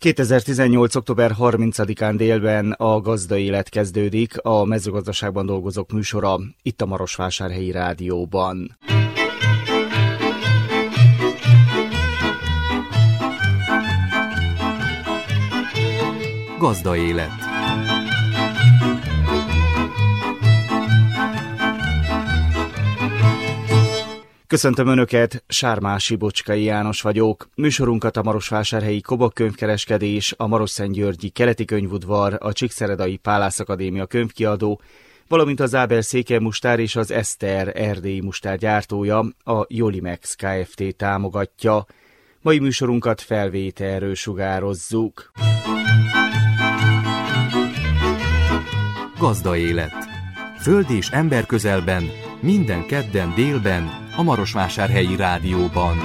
2018. október 30-án délben a Gazdaélet kezdődik, a mezőgazdaságban dolgozók műsora itt a Marosvásárhelyi Rádióban. Gazdaélet. Köszöntöm Önöket, Sármási Bocskai János vagyok. Műsorunkat a Marosvásárhelyi Kobok könyvkereskedés, a Marosszentgyörgyi Keleti Könyvudvar, a Csíkszeredai Pálász Akadémia könyvkiadó, valamint az Ábel Székelymustár és az Eszter erdélyi mustár gyártója, a Jolimex Kft. Támogatja. Mai műsorunkat felvételről sugározzuk. Gazdaélet. Föld és ember közelben, minden kedden délben, a Marosvásárhelyi Rádióban.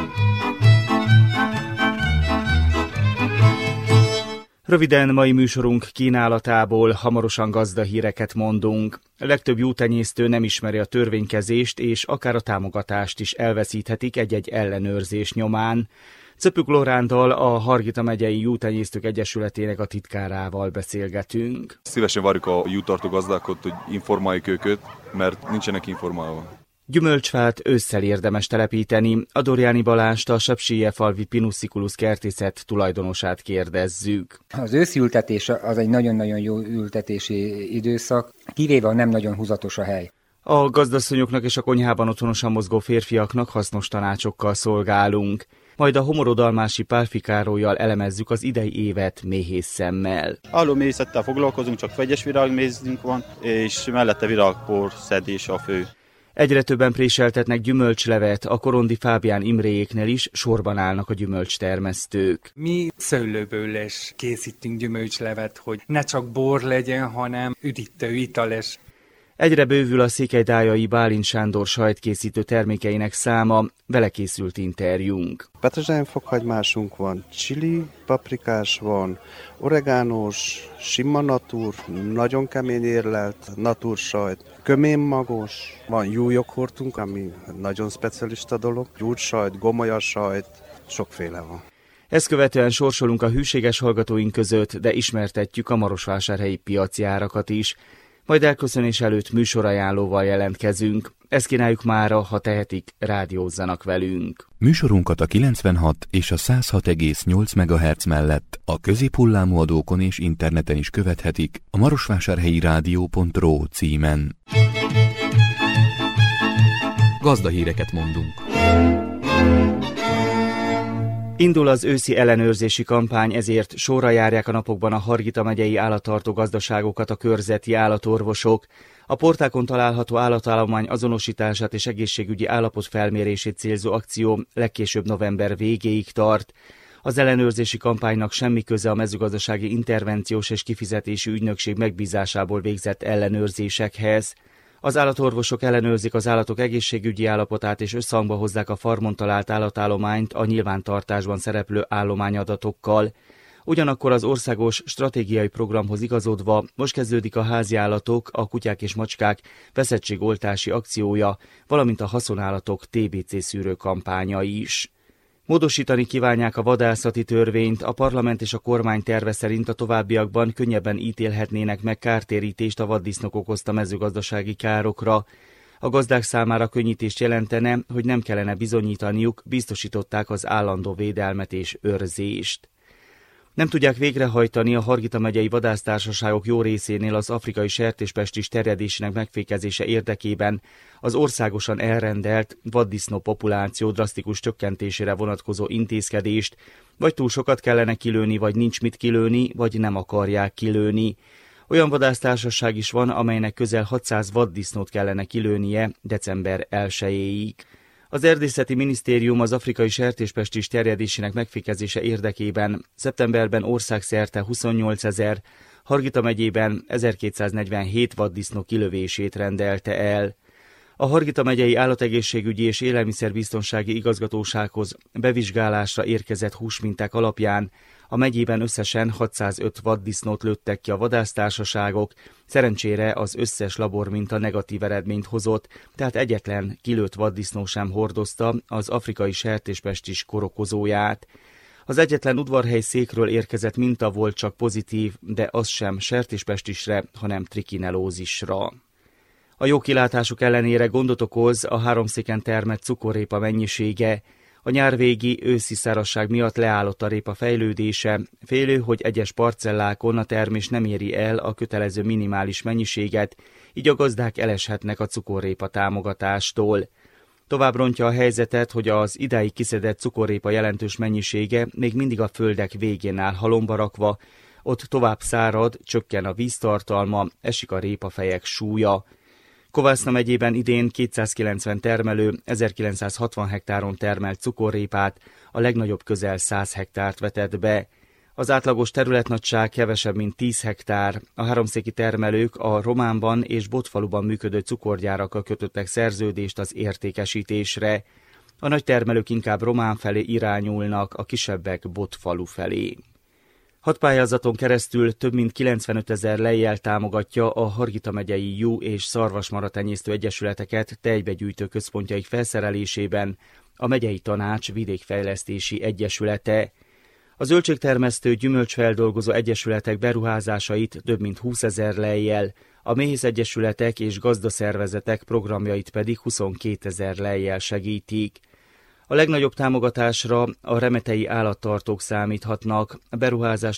Röviden mai műsorunk kínálatából hamarosan gazdahíreket mondunk. A legtöbb juhtenyésztő nem ismeri a törvénykezést, és akár a támogatást is elveszíthetik egy-egy ellenőrzés nyomán. Czöpük Loránddal, a Hargita megyei Juhtenyésztők Egyesületének a titkárával beszélgetünk. Szívesen várjuk a juhtartó gazdákat, hogy informáljuk őket, mert nincsenek informálva. Gyümölcsfát ősszel érdemes telepíteni. A Dorjáni Balást, a Sepsiefalvi Pinussziculus kertészet tulajdonosát kérdezzük. Az őszi ültetés az egy nagyon-nagyon jó ültetési időszak, kivéve a nem nagyon húzatos a hely. A gazdasszonyoknak és a konyhában otthonosan mozgó férfiaknak hasznos tanácsokkal szolgálunk. Majd a Homorodalmási Pálfi Károllyal elemezzük az idei évet méhész szemmel. Állómészettel foglalkozunk, csak vegyes virágmézünk van, és mellette virágpor szedés a fő. Egyre többen préseltetnek gyümölcslevet, a Korondi Fábián Imréjéknél is sorban állnak a gyümölcstermesztők. Mi szőlőből is készítünk gyümölcslevet, hogy ne csak bor legyen, hanem üdítő, itales. Egyre bővül a székelydájai Bálint Sándor sajtkészítő termékeinek száma, vele készült interjúnk. Petrezselyem fokhagymásunk van, chili, paprikás van, oregánós, sima natur, nagyon kemény érlelt, natur sajt, köménmagos, van juhjoghurtunk, ami nagyon specialista dolog, gyúrtsajt, gomolyasajt, sokféle van. Ezt követően sorsolunk a hűséges hallgatóink között, de ismertetjük a marosvásárhelyi piaci árakat is. Majd elköszönés előtt műsorajánlóval jelentkezünk. Ezt kínáljuk mára, ha tehetik, rádiózzanak velünk. Műsorunkat a 96 és a 106,8 MHz mellett a középhullámú adókon és interneten is követhetik a marosvásárhelyirádió.ro címen. Gazdahíreket mondunk. Indul az őszi ellenőrzési kampány, ezért sorra járják a napokban a Hargita megyei állattartó gazdaságokat a körzeti állatorvosok. A portákon található állatállomány azonosítását és egészségügyi állapot felmérését célzó akció legkésőbb november végéig tart. Az ellenőrzési kampánynak semmi köze a mezőgazdasági intervenciós és kifizetési ügynökség megbízásából végzett ellenőrzésekhez. Az állatorvosok ellenőrzik az állatok egészségügyi állapotát és összhangba hozzák a farmon talált állatállományt a nyilvántartásban szereplő állományadatokkal. Ugyanakkor az országos stratégiai programhoz igazodva most kezdődik a háziállatok, a kutyák és macskák veszettségoltási akciója, valamint a haszonállatok TBC szűrő kampánya is. Módosítani kívánják a vadászati törvényt, a parlament és a kormány terve szerint a továbbiakban könnyebben ítélhetnének meg kártérítést a vaddisznók okozta mezőgazdasági károkra. A gazdák számára könnyítést jelentene, hogy nem kellene bizonyítaniuk, biztosították az állandó védelmet és őrzést. Nem tudják végrehajtani a Hargita megyei vadásztársaságok jó részénél az afrikai sertéspestis terjedésének megfékezése érdekében az országosan elrendelt vaddisznó populáció drasztikus csökkentésére vonatkozó intézkedést, vagy túl sokat kellene kilőni, vagy nincs mit kilőni, vagy nem akarják kilőni. Olyan vadásztársaság is van, amelynek közel 600 vaddisznót kellene kilőnie december 1-éig. Az Erdészeti Minisztérium az afrikai sertéspestis terjedésének megfékezése érdekében szeptemberben országszerte 28 000, Hargita megyében 1247 vaddisznó kilövését rendelte el. A Hargita megyei állategészségügyi és élelmiszerbiztonsági igazgatósághoz bevizsgálásra érkezett húsminták alapján a megyében összesen 605 vaddisznót lőttek ki a vadásztársaságok, szerencsére az összes laborminta negatív eredményt hozott, tehát egyetlen kilőtt vaddisznó sem hordozta az afrikai sertéspestis korokozóját. Az egyetlen udvarhely székről érkezett minta volt csak pozitív, de az sem sertéspestisre, hanem trikinellózisra. A jó kilátásuk ellenére gondot okoz a háromszéken termett cukorrépa mennyisége. A nyárvégi őszi szárazság miatt leállott a répa fejlődése, félő, hogy egyes parcellákon a termés nem éri el a kötelező minimális mennyiséget, így a gazdák eleshetnek a cukorrépa támogatástól. Tovább rontja a helyzetet, hogy az idáig kiszedett cukorrépa jelentős mennyisége még mindig a földek végén áll halomba rakva, ott tovább szárad, csökken a víztartalma, esik a répafejek súlya. Kovászna megyében idén 290 termelő 1960 hektáron termelt cukorrépát, a legnagyobb közel 100 hektárt vetett be. Az átlagos területnagyság kevesebb, mint 10 hektár. A háromszéki termelők a Románban és Bottfaluban működő cukorgyárakkal kötöttek szerződést az értékesítésre. A nagy termelők inkább Román felé irányulnak, a kisebbek Bottfalu felé. 6 pályázaton keresztül több mint 95 000 lejjel támogatja a Hargita megyei jú- és szarvasmaratenyésztő egyesületeket tejbegyűjtő központjaik felszerelésében a megyei tanács vidékfejlesztési egyesülete. A zöldségtermesztő gyümölcsfeldolgozó egyesületek beruházásait több mint 20 000 lejjel, a méhészegyesületek és gazdaszervezetek programjait pedig 22 000 lejjel segítik. A legnagyobb támogatásra a remetei állattartók számíthatnak, a beruházás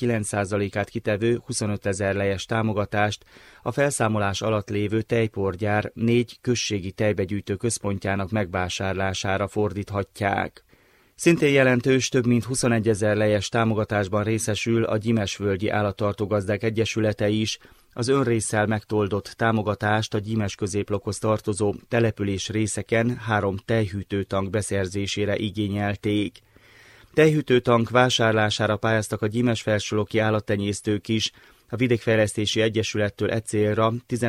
49%-át kitevő 25 000 lejes támogatást a felszámolás alatt lévő tejporgyár 4 községi tejbegyűjtő központjának megvásárlására fordíthatják. Szintén jelentős, több mint 21 000 lejes támogatásban részesül a Gyimesvölgyi Állattartógazdák Egyesülete is, az önrésszel megtoldott támogatást a Gyimes középlokhoz tartozó település részeken 3 tejhűtőtank beszerzésére igényelték. Tejhűtőtank vásárlására pályáztak a gyimesfelsőloki állattenyésztők is, a Vidékfejlesztési Egyesülettől e célra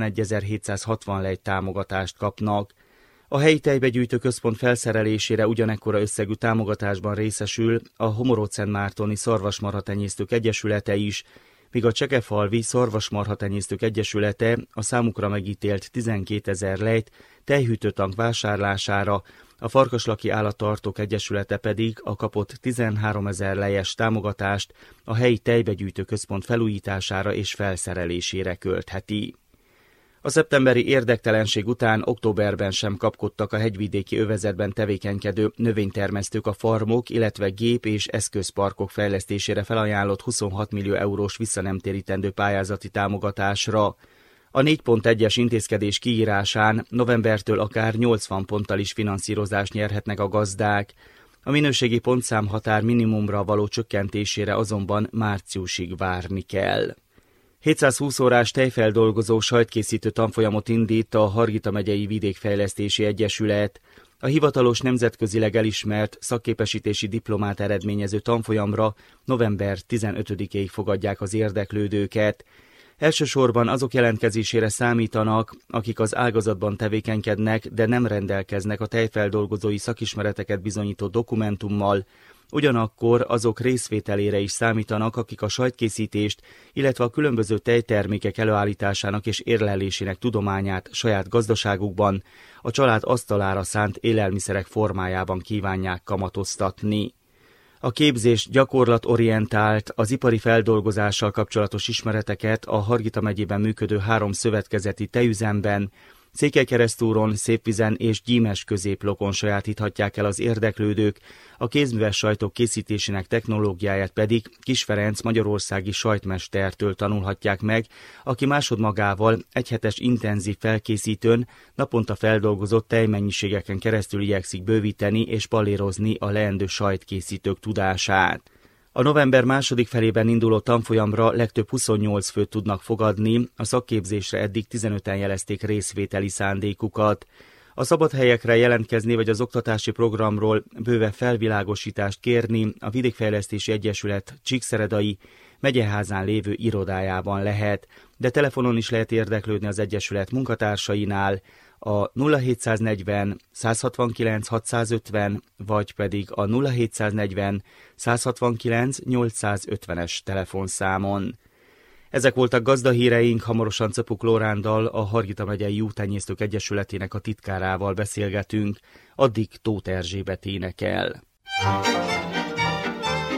11.760 lej támogatást kapnak. A helyi tejbegyűjtő központ felszerelésére ugyanekkora összegű támogatásban részesül a Homorod-Szentmártoni Szarvasmarhatenyésztők Egyesülete is, míg a Csekefalvi Szarvasmarhatenyésztők Egyesülete a számukra megítélt 12 000 lejt tejhűtőtank vásárlására, a Farkaslaki Állattartók Egyesülete pedig a kapott 13 000 lejes támogatást a helyi tejbegyűjtő központ felújítására és felszerelésére költheti. A szeptemberi érdektelenség után októberben sem kapkodtak a hegyvidéki övezetben tevékenykedő növénytermesztők a farmok, illetve gép- és eszközparkok fejlesztésére felajánlott 26 millió eurós visszanemtérítendő pályázati támogatásra. A 4.1-es intézkedés kiírásán novembertől akár 80 ponttal is finanszírozást nyerhetnek a gazdák. A minőségi pontszámhatár minimumra való csökkentésére azonban márciusig várni kell. 720 órás tejfeldolgozó sajtkészítő tanfolyamot indít a Hargita megyei Vidékfejlesztési Egyesület. A hivatalos nemzetközileg elismert szakképesítési diplomát eredményező tanfolyamra november 15-ig fogadják az érdeklődőket. Elsősorban azok jelentkezésére számítanak, akik az ágazatban tevékenykednek, de nem rendelkeznek a tejfeldolgozói szakismereteket bizonyító dokumentummal, ugyanakkor azok részvételére is számítanak, akik a sajtkészítést, illetve a különböző tejtermékek előállításának és érlelésének tudományát saját gazdaságukban, a család asztalára szánt élelmiszerek formájában kívánják kamatoztatni. A képzés gyakorlatorientált, az ipari feldolgozással kapcsolatos ismereteket a Hargita megyében működő 3 szövetkezeti tejüzemben, Székelykeresztúron, Szépvizen és Gyímes középlokon sajátíthatják el az érdeklődők, a kézműves sajtok készítésének technológiáját pedig Kis Ferenc magyarországi sajtmestertől tanulhatják meg, aki másodmagával egyhetes intenzív felkészítőn naponta feldolgozott tejmennyiségeken keresztül igyekszik bővíteni és pallérozni a leendő sajtkészítők tudását. A november második felében induló tanfolyamra legtöbb 28 főt tudnak fogadni, a szakképzésre eddig 15-en jelezték részvételi szándékukat. A szabad helyekre jelentkezni vagy az oktatási programról bőve felvilágosítást kérni a Vidékfejlesztési Egyesület Csíkszeredai megyeházán lévő irodájában lehet, de telefonon is lehet érdeklődni az Egyesület munkatársainál, a 0740 169 650 vagy pedig a 0740 169 850-es telefonszámon. Ezek voltak gazdahíreink, hamarosan Czapuk Lórándal, a Hargita megyei Juhtenyésztők Egyesületének a titkárával beszélgetünk, addig Tóth Erzsébet énekel.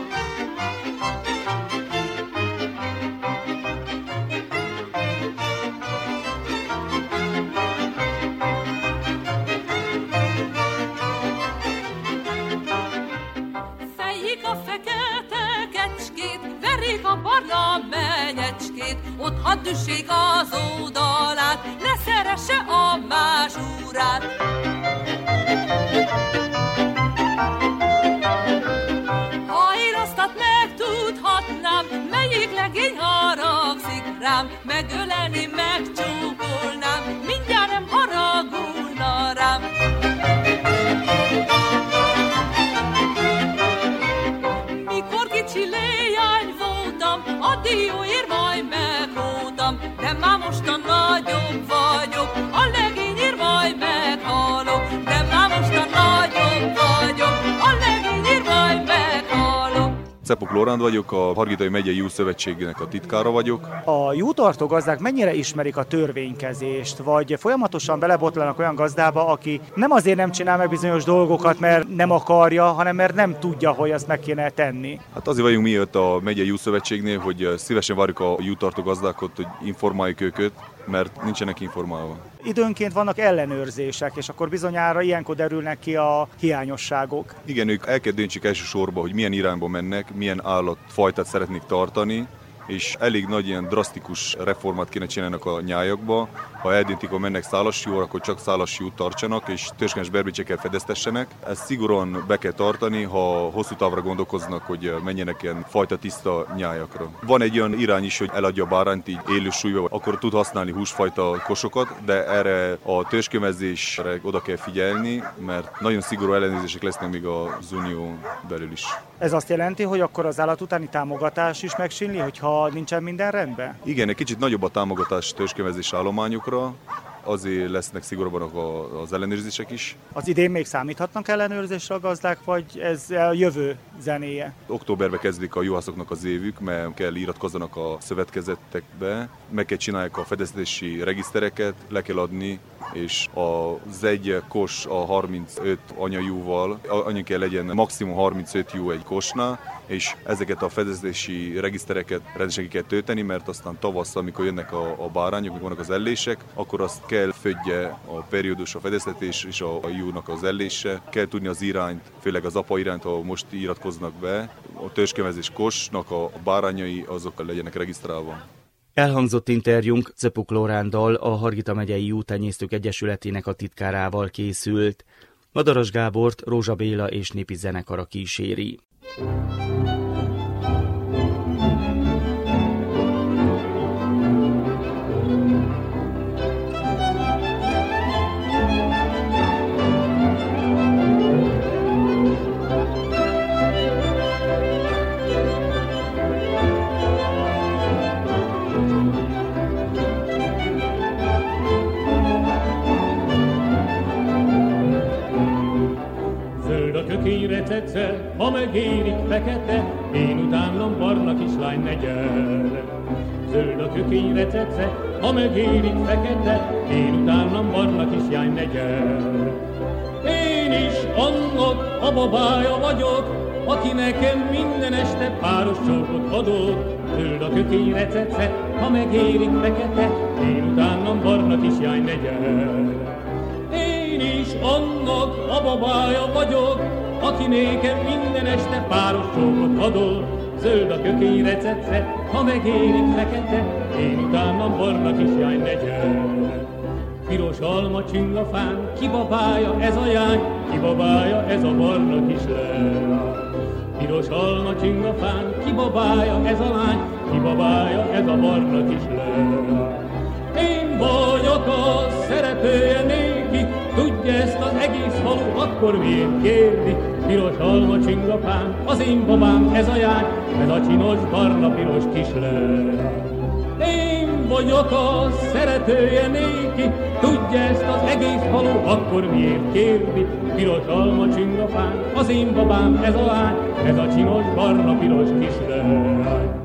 Vegyék a barna menyecskét, ott hadd üssék az oldalát, ne szeresse a más úrát. Ha én aztat megtudhatnám, melyik legény haragszik rám, megölelni, megcsókolnám, mindjárt nem haragulna rám. Mikor kicsi léjány voltam, a dióért majd megvoltam, de már mostan nagyobb vagyok, a legényért majd meghalok, de már mostan nagyobb vagyok, a legényért majd meghalok. Czepuk Lóránd vagyok, a Hargitai Megyei Juszövetségnek a titkára vagyok. A juhtartó gazdák mennyire ismerik a törvénykezést, vagy folyamatosan belebotlanak olyan gazdába, aki nem azért nem csinál meg bizonyos dolgokat, mert nem akarja, hanem mert nem tudja, hogy azt meg kéne tenni? Hát azért vagyunk mi ott a Megyei Juszövetségnél, hogy szívesen várjuk a juhtartó gazdákat, hogy informáljuk őket, mert nincsenek informálva. Időnként vannak ellenőrzések, és akkor bizonyára ilyenkor derülnek ki a hiányosságok. Igen, ők el kell döntsük elsősorban, hogy milyen irányba mennek, milyen állatfajtát szeretnék tartani, és elég nagy ilyen drasztikus reformát kéne csinálnak a nyájakba. Ha eldöntik, hogy mennek szálasjúra, akkor csak szálasjút tartsanak, és törzskenes berbicsekkel fedeztessenek. Ezt szigorúan be kell tartani, ha hosszú távra gondolkoznak, hogy menjenek ilyen fajta tiszta nyájakra. Van egy olyan irány is, hogy eladja a bárányt így élő súlyba, akkor tud használni húsfajta kosokat, de erre a törzskömezésre oda kell figyelni, mert nagyon szigorú ellenőrzések lesznek még az unió belül is. Ez azt jelenti, hogy akkor az állat utáni támogatás is megsínli, hogyha nincsen minden rendben? Igen, egy kicsit nagyobb a támogatás törzskömezés állományokra, azért lesznek szigorúban az ellenőrzések is. Az idén még számíthatnak ellenőrzésre a gazdák, vagy ez a jövő zenéje? Októberben kezdik a juhászoknak az évük, mert kell iratkozzanak a szövetkezetekbe, meg kell csinálják a fedeztetési regisztereket, le kell adni, és az egy kos a 35 anyajúval, annyi kell legyen maximum 35 jú egy kosnál, és ezeket a fedeztetési regisztereket rendesen ki kell tölteni, mert aztán tavasszal, amikor jönnek a bárányok, amikor vannak az ellések, akkor azt kell födje a periódus, a fedeztetés és a júnak az ellése. Kell tudni az irányt, főleg az apa irányt, ha most iratkoznak be. A törzskömezés kosnak a bárányai azok legyenek regisztrálva. Elhangzott interjúnk Czepuk Lóránddal, a Hargita Megyei Juhtenyésztők Egyesületének a titkárával készült. Madaras Gábort Rózsa Béla és népi zenekara kíséri. Tetszett, ha megérik fekete, én utánam barna kislány ne gyere. Zöld a kökényre tetszett, ha megérik fekete, én utánam barna kislány ne gyere. Én is annak a babája vagyok, aki nekem minden este páros csókot adott. Zöld a kökényre tetszett, ha megérik fekete, én utánam barna kislány ne gyere. Én is annak a babája vagyok, aki nékem minden este páros csókot adott. Zöld a kökény recepce, ha megérik fekete, én utánam barna kislány ne gyere. Piros alma csingafán, kibabálja ez a jány, kibabálja ez a barna kislány. Piros alma csingafán, kibabálja ez a lány, kibabálja ez a barna kislány. Én vagyok a szeretője néki, tudja ezt az egész falu, akkor miért kérni? Piros alma csingapám, az én babám, ez a jány, ez a csinos barna piros kislány. Én vagyok a szeretője néki, tudja ezt az egész falu, akkor miért kérni? Piros alma csingapám, az én babám, ez a lány, ez a csinos barna piros kislány.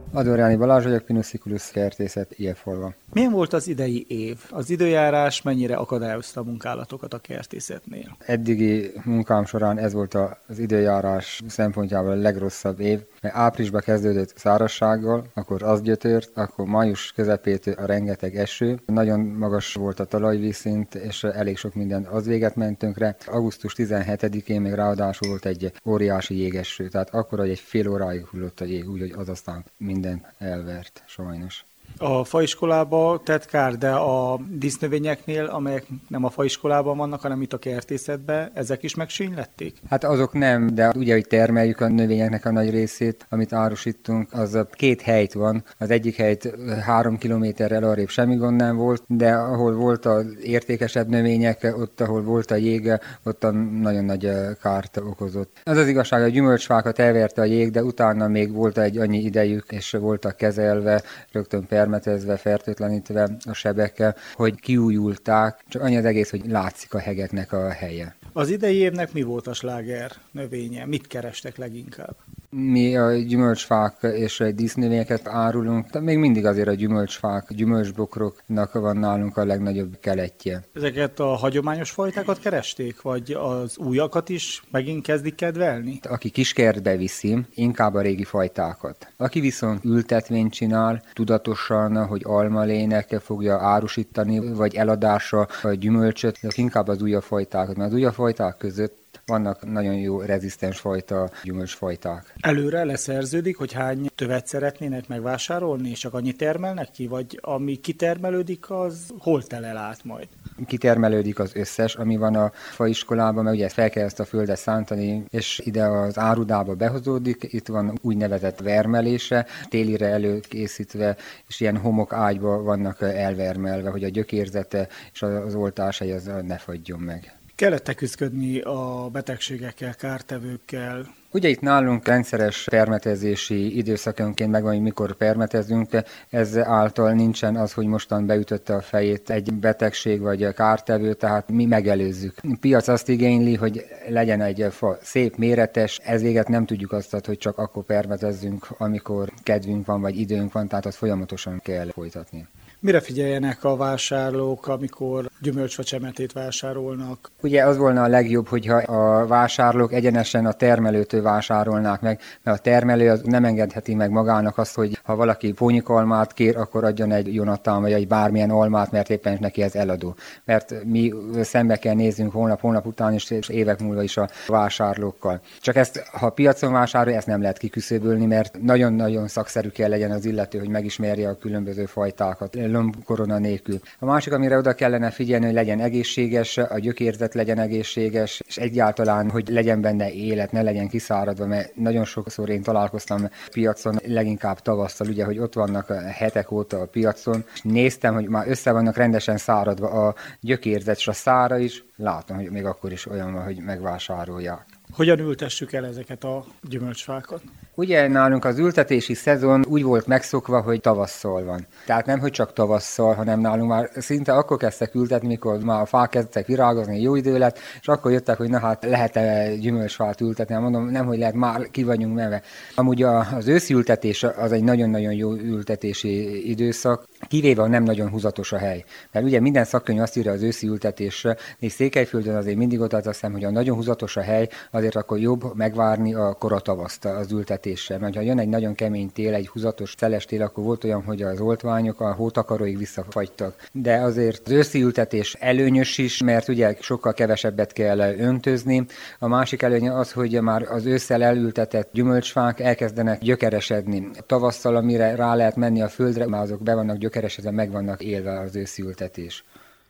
Adorjáni Balázs vagyok, Pinus kertészet, Ilyefolva. Milyen volt az idei év? Az időjárás mennyire akadályozta a munkálatokat a kertészetnél? Eddigi munkám során ez volt az időjárás szempontjából a legrosszabb év, mert áprilisban kezdődött szárazsággal, akkor az gyötört, akkor május közepétől a rengeteg eső. Nagyon magas volt a talajvízszint, és elég sok minden az véget ment tönkre. Augusztus 17-én még ráadásul volt egy óriási jégeső, tehát akkor, hogy egy fél óráig hullott a jég, úgyhogy az aztán minden elvert, sajnos. A faiskolába tett kár, de a dísznövényeknél, amelyek nem a faiskolában vannak, hanem itt a kertészetben, ezek is megsínylették? Hát azok nem, de ugye, hogy termeljük a növényeknek a nagy részét, amit árusítunk, az 2 helyt van. Az egyik helyt 3 kilométerrel arrébb semmi gond nem volt, de ahol volt az értékesebb növények, ott, ahol volt a jég, ott nagyon nagy kárt okozott. Az az igazság, a gyümölcsfákat elverte a jég, de utána még volt egy annyi idejük, és voltak kezelve, rögtön permetezve, fertőtlenítve a sebekkel, hogy kiújulták, csak annyi az egész, hogy látszik a hegeknek a helye. Az idei évnek mi volt a sláger növénye? Mit kerestek leginkább? Mi a gyümölcsfák és dísznövényeket árulunk, de még mindig azért a gyümölcsfák, gyümölcsbokroknak van nálunk a legnagyobb keletje. Ezeket a hagyományos fajtákat keresték, vagy az újakat is megint kezdik kedvelni? Aki kiskertbe viszi, inkább a régi fajtákat. Aki viszont ültetvényt csinál, tudatosan, hogy almalének fogja árusítani, vagy eladásra a gyümölcsöt, inkább az újabb fajtákat, mert az újabb fajták között vannak nagyon jó rezisztens fajta gyümölcsfajták. Előre leszerződik, hogy hány tövet szeretnének megvásárolni, és csak annyit termelnek ki, vagy ami kitermelődik, az hol telel át majd? Kitermelődik az összes, ami van a faiskolában, mert ugye fel kell ezt a földet szántani, és ide az árudába behozódik, itt van úgynevezett vermelése, télire előkészítve, és ilyen homokágyba vannak elvermelve, hogy a gyökérzete és az oltáshely az ne fagyjon meg. Kellett küzdködni a betegségekkel, kártevőkkel? Ugye itt nálunk rendszeres permetezési időszakonként megvan, hogy mikor permetezünk, ez által nincsen az, hogy mostan beütötte a fejét egy betegség vagy kártevő, tehát mi megelőzzük. A piac azt igényli, hogy legyen egy fa szép, méretes, ezért nem tudjuk azt, hogy csak akkor permetezzünk, amikor kedvünk van vagy időnk van, tehát azt folyamatosan kell folytatni. Mire figyeljenek a vásárlók, amikor gyümölcsfa csemetét vásárolnak? Ugye az volna a legjobb, hogyha a vásárlók egyenesen a termelőtől vásárolnák meg, mert a termelő az nem engedheti meg magának azt, hogy ha valaki pónyikalmát kér, akkor adjon egy Jonatán vagy egy bármilyen almát, mert éppen neki ez eladó. Mert mi szembe kell néznünk hónap után is, és évek múlva is a vásárlókkal. Csak ezt, ha piacon vásárol, ezt nem lehet kiküszöbölni, mert nagyon-nagyon szakszerű kell legyen az illető, hogy megismerje a különböző fajtákat lombkorona nélkül. A másik, amire oda kellene figyelni, hogy legyen egészséges, a gyökérzet legyen egészséges, és egyáltalán, hogy legyen benne élet, ne legyen kiszáradva, mert nagyon sokszor én találkoztam piacon, leginkább tavasszal, ugye, hogy ott vannak hetek óta a piacon, és néztem, hogy már össze vannak rendesen száradva a gyökérzet, és a szára is, látom, hogy még akkor is olyan van, hogy megvásárolják. Hogyan ültessük el ezeket a gyümölcsfákat? Ugye nálunk az ültetési szezon úgy volt megszokva, hogy tavasszal van. Tehát nem, hogy csak tavasszal, hanem nálunk már szinte akkor kezdtek ültetni, mikor már a fák kezdtek virágozni, jó idő lett, és akkor jöttek, hogy na hát lehet-e gyümölcsfát ültetni. Mondom, nem, hogy lehet, már ki vagyunk menve. Amúgy az őszi ültetés az egy nagyon-nagyon jó ültetési időszak, kivéve a nem nagyon húzatos a hely. Mert ugye minden szakkönyv azt írja az őszi ültetésre, és Székelyföldön azért mindig ott azt hiszem, hogy a nagyon húzatos a hely, azért akkor jobb megvárni a kora tavaszt az ültetésre. Mert ha jön egy nagyon kemény tél, egy húzatos szeles tél, akkor volt olyan, hogy az oltványok a hótakaróig visszafagytak. De azért az őszi ültetés előnyös is, mert ugye sokkal kevesebbet kell öntözni. A másik előnye az, hogy már az ősszel elültetett gyümölcsfák elkezdenek gyökeresedni. Tavasszal, amire rá lehet menni a földre, már azok be vannak gyökeresedve, meg vannak élve az őszi ültetés.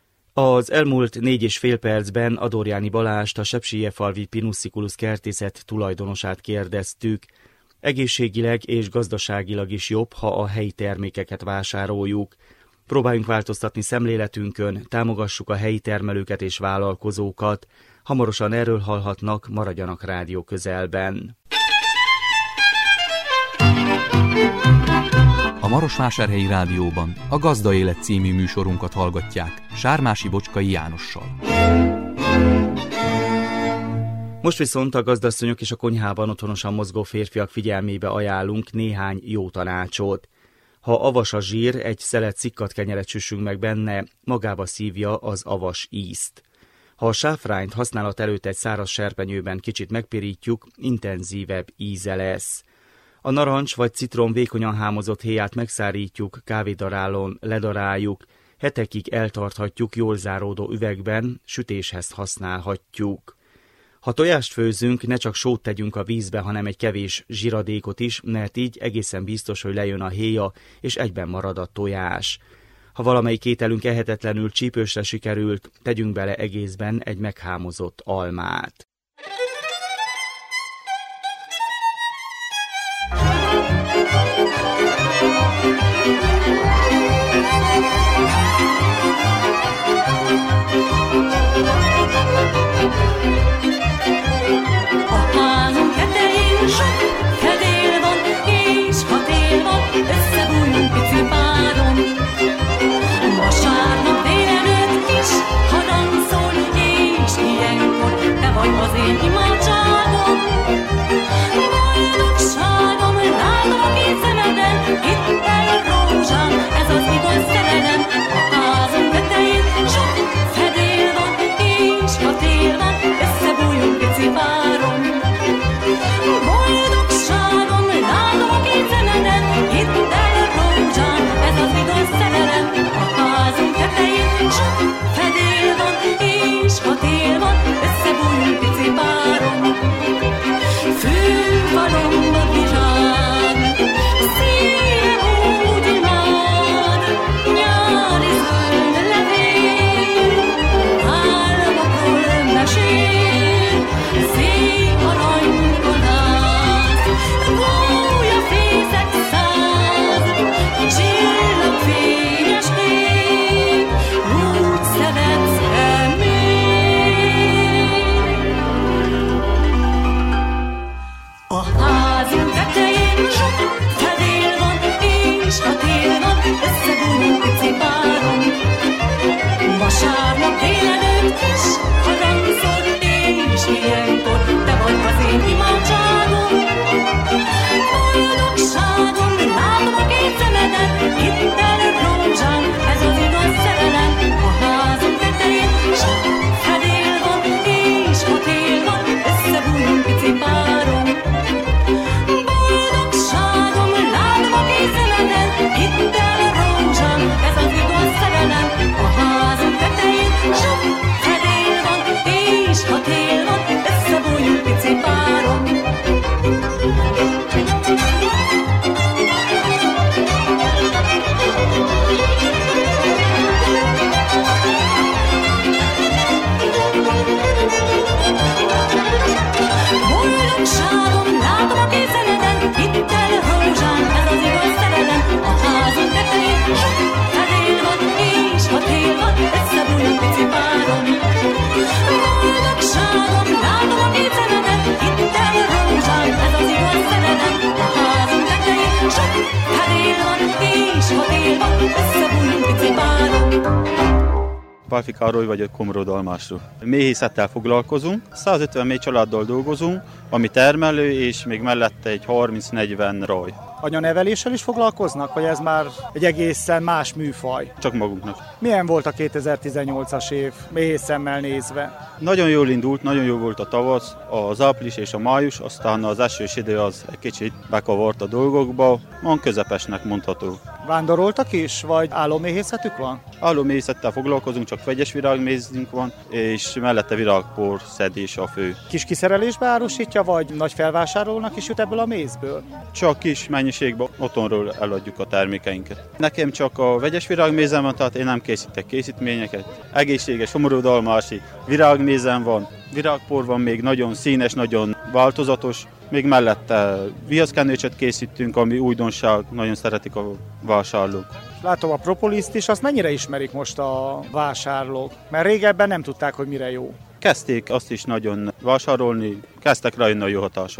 Az elmúlt 4,5 percben Adorjáni Balást, a Sepsilyefalvi Pinusszikulus kertészet tulajdonosát kérdeztük. Egészségileg és gazdaságilag is jobb, ha a helyi termékeket vásároljuk. Próbáljunk változtatni szemléletünkön, támogassuk a helyi termelőket és vállalkozókat. Hamarosan erről hallhatnak, maradjanak rádió közelben. A Marosvásárhelyi Rádióban a Gazda Élet című műsorunkat hallgatják Sármási Bocskai Jánossal. Most viszont a gazdasszonyok és a konyhában otthonosan mozgó férfiak figyelmébe ajánlunk néhány jó tanácsot. Ha avas a zsír, egy szelet szikkat kenyeret süssünk meg benne, magába szívja az avas ízt. Ha a sáfrányt használat előtt egy száraz serpenyőben kicsit megpirítjuk, intenzívebb íze lesz. A narancs vagy citrom vékonyan hámozott héját megszárítjuk, kávédarálón ledaráljuk, hetekig eltarthatjuk jól záródó üvegben, sütéshez használhatjuk. Ha tojást főzünk, ne csak sót tegyünk a vízbe, hanem egy kevés zsiradékot is, mert így egészen biztos, hogy lejön a héja, és egyben marad a tojás. Ha valamelyik ételünk ehetetlenül csípősre sikerült, tegyünk bele egészben egy meghámozott almát. Összebújunk pici párom, vasárnap délelőtt is harancol, és ilyenkor te vagy az én imádságom. Boldogságom, látom a két szemeden, itt el rózsám, ez az igaz szerelem. A házunk tetején sok fedél van, és ha tél van, összebújunk pici párom. Boldogságom, látom a két szemeden, itt el rózsám, ez az igaz szerelem. A házunk tetején sok fedél van, és ha tél van, összebújunk pici párom. Fővalomba virág, szíve úgy imád, nyári zöld levél, álmokról mesél, szép aranykalász, gólyafészek száz, csillagfényes ég, úgy szeretsz-e még? A házunk tetején sok fedél van, és ha tél van, összebújunk pici párom. Vasárnap délelőtt is harancol, és ilyenkor te vagy az én imádságom. Boldogságom, látom a két szemeden, itt el rózsám, ez az igaz szerelem. A házunk tetején sok fedél van, és ha tél van, összebújunk pici párom. Boldogságom, látom a két szemeden, itt el rózsám, ez az igaz szerelem. A házunk tetején sok fedél van, és ha tél van, összebújunk pici párom. Boldogságom, látom a két szemeden, itt el rózsám, ez az igaz szerelem. A házunk tetején sok fedél van, és ha tél van, összebújunk pici párom. Boldogságom, látom a két szemeden, itt el rózsám, ez az igaz szerelem. A házunk tetején sok fedél van, és ha tél van, összebújunk pici párom. Pálfi Károly vagyok Komorúdalmásról. Méhészettel foglalkozunk, 150 méh családdal dolgozunk, ami termelő, és még mellette egy 30-40 raj. Anyaneveléssel is foglalkoznak, vagy ez már egy egészen más műfaj? Csak magunknak. Milyen volt a 2018-as év méhész szemmel nézve? Nagyon jól indult, nagyon jó volt a tavasz, az április és a május, aztán az esős idő az egy kicsit bekavart a dolgokba, van közepesnek mondható. Vándoroltak is, vagy állóméhészetük van? Állóméhészettel foglalkozunk, csak vegyes virágmézünk van, és mellette virágpor szedés a fő. Kis kiszerelésbe árusítja, vagy nagy felvásárolónak is jut ebből a mézből? Csak kis mennyiségben otthonról eladjuk a termékeinket. Nekem csak a vegyes virágmézem van, tehát én nem készítek készítményeket. Egészséges komorúdalmási virágmézem van, virágpor van még nagyon színes, nagyon változatos, még mellette viaszkenőcset készítünk, ami újdonság, nagyon szeretik a vásárlók. Látom a propoliszt is, azt mennyire ismerik most a vásárlók? Mert régebben nem tudták, hogy mire jó. Kezdték azt is nagyon vásárolni, kezdtek rájönni a jó hatásaira.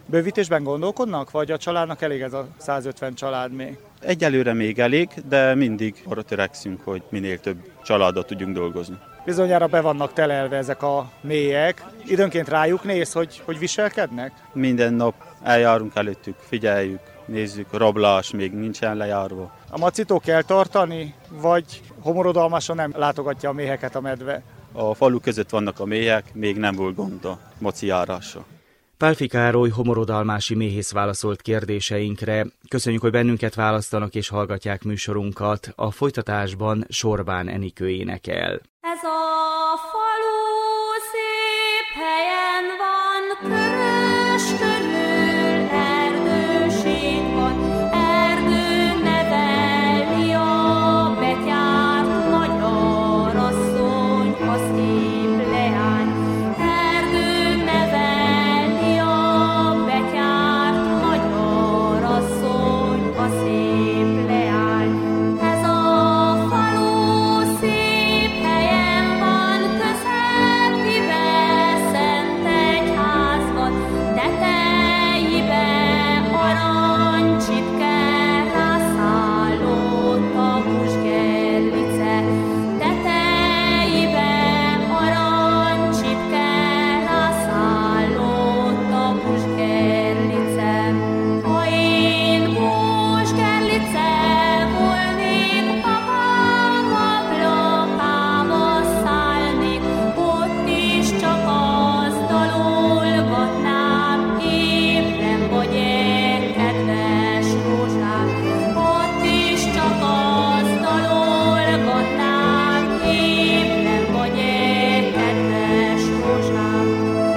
Bővítésben gondolkodnak, vagy a családnak elég ez a 150 család még? Egyelőre még elég, de mindig arra törekszünk, hogy minél több családdal tudjunk dolgozni. Bizonyára be vannak telelve ezek a mélyek. Időnként rájuk néz, hogy viselkednek? Minden nap eljárunk előttük, figyeljük, nézzük, a rablás még nincsen lejárva. A macitól kell tartani, vagy homorodalmasan nem látogatja a méheket a medve? A falu között vannak a méhek, még nem volt gond a maci járása. Pálffy Károly homorodalmási méhész válaszolt kérdéseinkre. Köszönjük, hogy bennünket választanak és hallgatják műsorunkat. A folytatásban Sorbán Enikő énekel. Ez a falu szép helyen van, körös körül erdőség van, erdő neveli a betyárt magyar asszony, a szép leány. Erdő neveli a betyárt magyar asszony, a szép leány. Ez a falu szép helyen van, közepébe szent egyházban, tetejébe aranycsipke, rászállott a Pusgerlice. Tetejébe aranycsipke, rászállott a Pusgerlice. Ha én Pusgerlice volnék, apám ablakába szállnék, ott is csak azt dalolgatnám, ébren vagy-e, kedves rózsám. Ott is csak azt dalolgatnám, ébren vagy-e, kedves rózsám.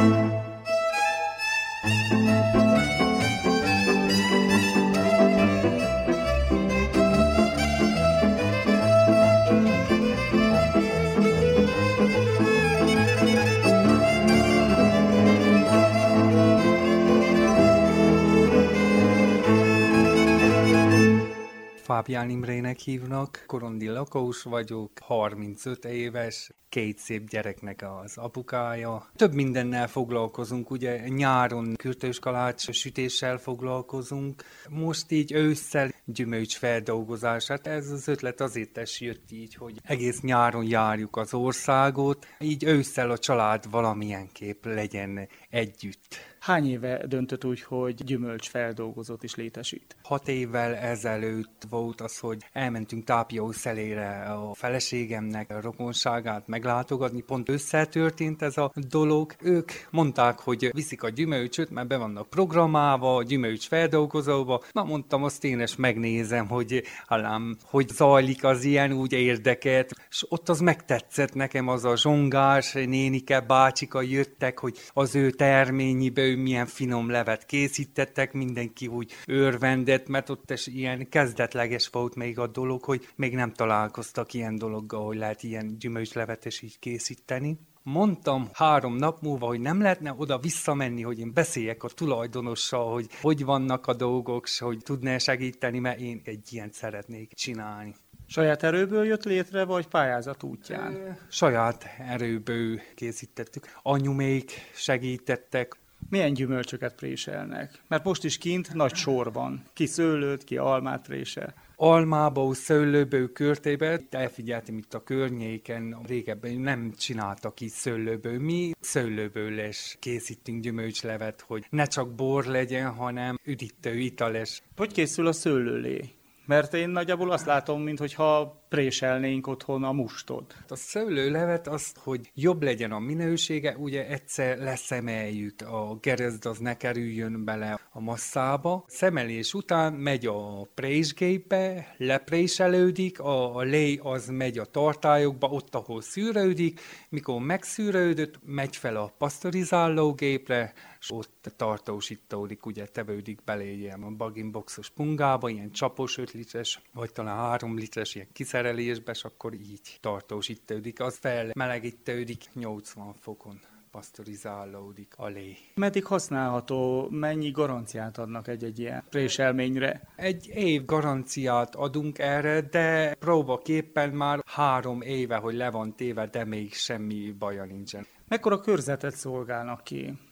Fábián Imrének hívnak, korondi lakós vagyok, 35 éves, 2 szép gyereknek az apukája. Több mindennel foglalkozunk, ugye nyáron kürtőskalács sütéssel foglalkozunk, most így ősszel gyümölcsfeldolgozás. Hát ez az ötlet azért jött így, hogy egész nyáron járjuk az országot, így ősszel a család valamilyenképp legyen együtt. Hány éve döntött úgy, hogy gyümölcsfeldolgozót is létesít? 6 évvel ezelőtt volt az, hogy elmentünk Tápiószelére a feleségemnek a rokonságát meglátogatni. Pont összetörtént ez a dolog. Ők mondták, hogy viszik a gyümölcsöt, mert be vannak programálva, a gyümölcsfeldolgozóba. Na mondtam, azt én is megnézem, hogy hallám, hogy zajlik az ilyen, úgy érdekelt. És ott az megtetszett nekem, az a zsongás, nénike, bácsika jöttek, hogy az ő terményiből milyen finom levet készítettek, mindenki úgy örvendett, mert ott is ilyen kezdetleges volt még a dolog, hogy még nem találkoztak ilyen dologgal, hogy lehet ilyen gyümölcslevet is így készíteni. Mondtam 3 nap múlva, hogy nem lehetne oda visszamenni, hogy én beszéljek a tulajdonossal, hogy vannak a dolgok, hogy tudná segíteni, mert én egy ilyent szeretnék csinálni. Saját erőből jött létre, vagy pályázat útján? Saját erőből készítettük. Anyumék segítettek. Milyen gyümölcsöket préselnek? Mert most is kint nagy sorban. Ki szőlőt, ki almát présel. Almából, szőlőből, körtébe, elfigyeltem itt a környéken, régebben nem csináltak így szőlőből. Mi szőlőből is készítünk gyümölcslevet, hogy ne csak bor legyen, hanem üdítő itales. Hogy készül a szőlőlé? Mert én nagyjából azt látom, mintha préselnénk otthon a mustot. A szőlőlevet azt, hogy jobb legyen a minősége, ugye egyszer leszemeljük, a gerezd az ne kerüljön bele a masszába. Szemelés után megy a présgépbe, lepréselődik, a lé az megy a tartályokba, ott, ahol szűrődik, mikor megszűrődött, megy fel a pasztorizálógépre, és ott tartósítódik, ugye tevődik belé ilyen a bag-in-boxos pungába, ilyen csapos 5 literes, vagy talán 3 literes ilyen kiszerelésbe, és akkor így tartósítódik. Az felmelegítődik 80 fokon. Pasztorizálódik a lé. Meddig használható, mennyi garanciát adnak egy ilyen préselményre? 1 év garanciát adunk erre, de próbaképpen már 3 éve, hogy le van téve, de még semmi baja nincsen. Mekkora körzetet szolgálnak ki?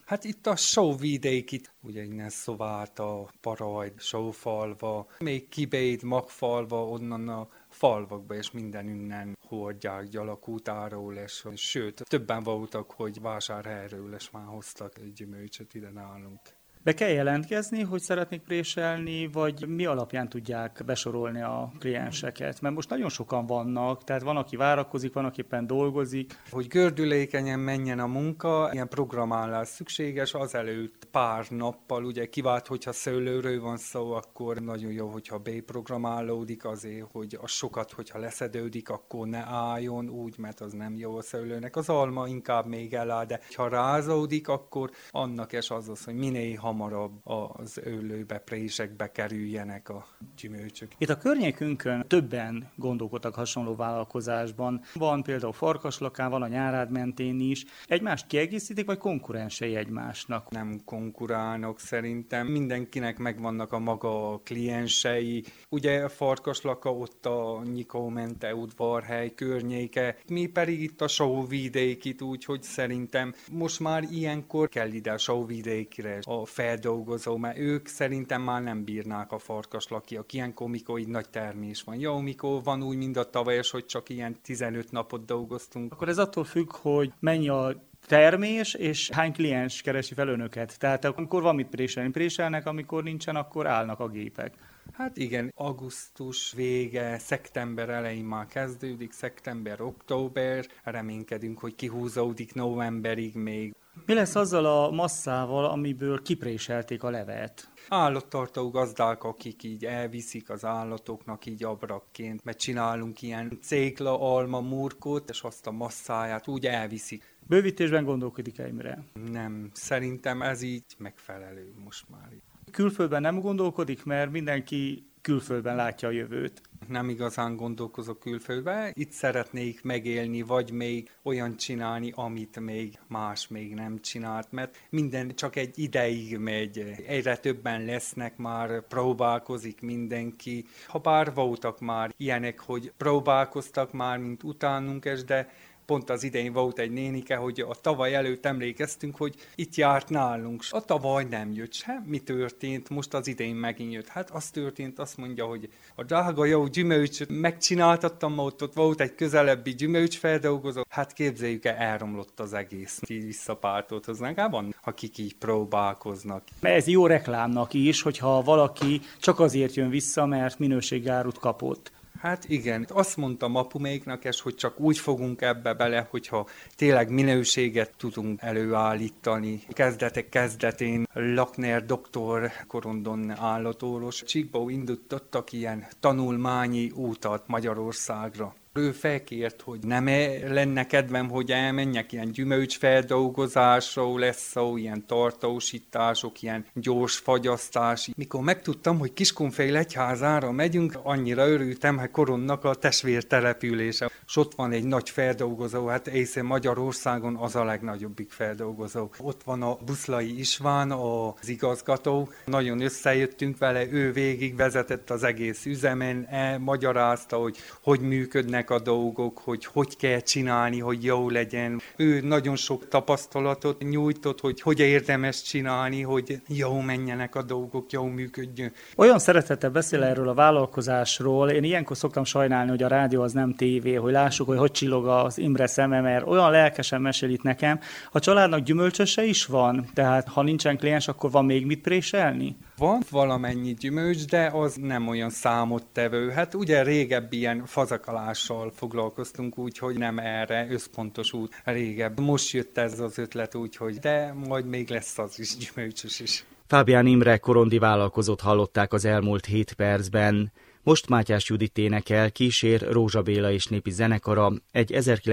Hát itt a sóvidék, itt ugye innen Szováta, Parajd, Sófalva, még Kibéd, Magfalva, onnan a falvakba, és mindenünnen hordják gyalakútáról, és sőt, többen voltak, hogy Vásárhelyről, és már hoztak egy gyümölcsöt ide nálunk. Be kell jelentkezni, hogy szeretnék préselni, vagy mi alapján tudják besorolni a klienseket? Mert most nagyon sokan vannak, tehát van, aki várakozik, van, aki éppen dolgozik. Hogy gördülékenyen menjen a munka, ilyen programálás szükséges, azelőtt pár nappal, ugye kivált, hogyha szőlőről van szó, akkor nagyon jó, hogyha beprogramálódik azért, hogy a sokat, hogyha leszedődik, akkor ne álljon úgy, mert az nem jó a szőlőnek. Az alma inkább még eláll, de ha rázódik, akkor annak is az, hogy minél hamarabb az öllőbe, présekbe kerüljenek a gyümölcsök. Itt a környékünkön többen gondolkodtak hasonló vállalkozásban. Van például Farkaslakán, van a Nyárád mentén is. Egymást kiegészítik, vagy konkurensei egymásnak? Nem konkurálnak szerintem. Mindenkinek megvannak a maga kliensei. Ugye Farkaslaka ott a Nyikó-mente udvarhely környéke. Mi pedig itt a sóvidékit, úgyhogy szerintem most már ilyenkor kell ide a sóvidékre a feldolgozó, mert ők szerintem már nem bírnák a farkaslakiak. Ilyenkor, mikor így nagy termés van. Jó, mikor van úgy, mint a tavalyos, hogy csak ilyen 15 napot dolgoztunk. Akkor ez attól függ, hogy mennyi a termés, és hány kliens keresi fel önöket. Tehát amikor van mit préselnek, amikor nincsen, akkor állnak a gépek. Hát igen, augusztus vége, szeptember elején már kezdődik, szeptember-október, reménykedünk, hogy kihúzódik novemberig még. Mi lesz azzal a masszával, amiből kipréselték a levet? Állattartó gazdák, akik így elviszik az állatoknak így abrakként, mert csinálunk ilyen cékla, alma, murkót, és azt a masszáját úgy elviszik. Bővítésben gondolkodik Imre? Nem, szerintem ez így megfelelő most már. Külföldben nem gondolkodik, mert mindenki külföldben látja a jövőt. Nem igazán gondolkozok külföldben. Itt szeretnék megélni, vagy még olyan csinálni, amit még más még nem csinált, mert minden csak egy ideig megy. Egyre többen lesznek már, próbálkozik mindenki. Habár voltak már ilyenek, hogy próbálkoztak már, mint utánunk is, de pont az idején volt egy nénike, hogy a tavaly előtt emlékeztünk, hogy itt járt nálunk. A tavaly nem jött se. Mi történt? Most az idején megint jött. Hát az történt, azt mondja, hogy a drága jó gyümölcsöt megcsináltattam, ott volt egy közelebbi gyümölcsfeldolgozó. Hát képzeljük el, elromlott az egész. Így visszapártolt hozzánk. Van, akik így próbálkoznak. Ez jó reklámnak is, hogyha valaki csak azért jön vissza, mert minőségárut kapott. Hát igen, azt mondtam apuméknak, hogy csak úgy fogunk ebbe bele, hogyha tényleg minőséget tudunk előállítani. Kezdetek kezdetén Lakner doktor, Korondon állatorvos, Csíkból indítottak ilyen tanulmányi útat Magyarországra. Ő felkért, hogy nem lenne kedvem, hogy elmenjek ilyen gyümölcsfeldolgozásról, lesz szó, ilyen tartósítások, ilyen gyors fagyasztás. Mikor megtudtam, hogy Kiskunfélegyházára megyünk, annyira örültem, hogy Koronnak a testvértelepülése. És ott van egy nagy feldolgozó, hát egészen Magyarországon az a legnagyobbik feldolgozó. Ott van a Buszlai István, az igazgató. Nagyon összejöttünk vele, ő végigvezetett az egész üzemen, elmagyarázta, hogy működnek a dolgok, hogy kell csinálni, hogy jó legyen. Ő nagyon sok tapasztalatot nyújtott, hogy érdemes csinálni, hogy jó menjenek a dolgok, jó működjön. Olyan szeretettel beszél erről a vállalkozásról, én ilyenkor szoktam sajnálni, hogy a rádió az nem tévé, hogy lássuk, hogy csillog az Imre szeme, mert olyan lelkesen mesél itt nekem. A családnak gyümölcsöse is van, tehát ha nincsen kliens, akkor van még mit préselni? Van valamennyi gyümölcs, de az nem olyan számottevő. Hát ugye régebbi ilyen fazakalással foglalkoztunk, úgyhogy nem erre összpontosult régebb. Most jött ez az ötlet, úgyhogy de majd még lesz az is gyümölcsös is. Fábián Imre korondi vállalkozót hallották az elmúlt 7 percben. Most Mátyás Judit énekel, kísér Rózsa Béla és népi zenekara egy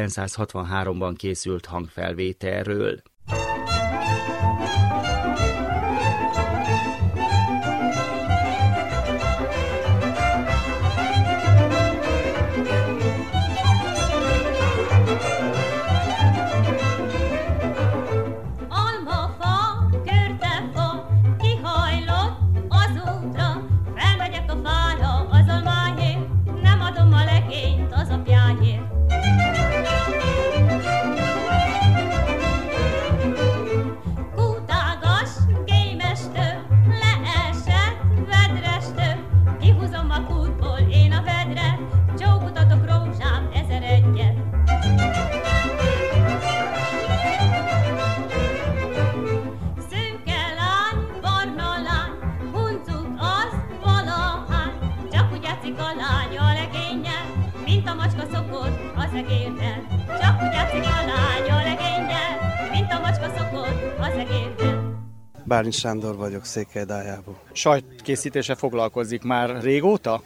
1963-ban készült hangfelvételről. Az apjáért. egérrel, csak úgy játszik a lány a legényel, mint a macska szokott az egérrel. Bálint Sándor vagyok, Székelydájából. Sajtkészítése foglalkozik már régóta?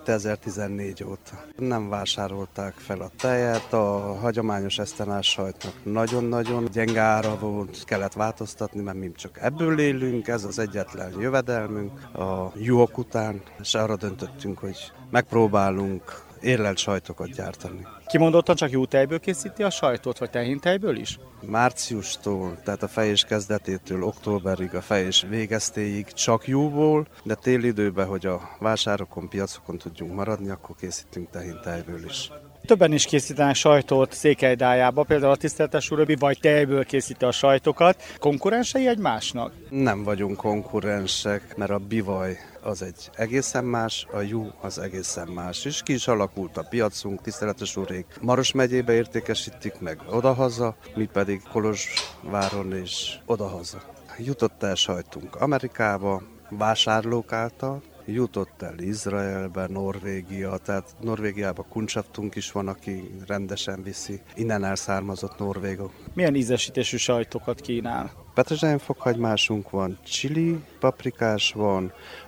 2014 óta. Nem vásárolták fel a tejet, a hagyományos esztenás sajtnak nagyon-nagyon gyenge ára volt, kellett változtatni, mert mi csak ebből élünk, ez az egyetlen jövedelmünk a juhok után, és arra döntöttünk, hogy megpróbálunk érlelt sajtokat gyártani. Kimondottan csak juhtejből készíti a sajtot, vagy tehintejből is? Márciustól, tehát a fejés kezdetétől októberig, a fejés végeztéig csak juhból, de télidőben, hogy a vásárokon, piacokon tudjunk maradni, akkor készítünk tehintejből is. Többen is készítenek sajtot Székelydájába, például a tiszteletes Urabi vagy tejből készíti a sajtokat. Konkurensei egymásnak? Nem vagyunk konkurensek, mert a bivaj az egy egészen más, a juh az egészen más. És ki is alakult a piacunk, tiszteletes Urék Maros megyébe értékesítik meg odahaza, mi pedig Kolozsváron és odahaza. Jutott el sajtunk Amerikába, vásárlók által, jutott el Izraelbe, Norvégia, tehát Norvégiában kuncsaftunk is van, aki rendesen viszi, innen elszármazott norvégok. Milyen ízesítésű sajtokat kínál? Petrezselyen fokhagymásunk van, chili, paprikás van,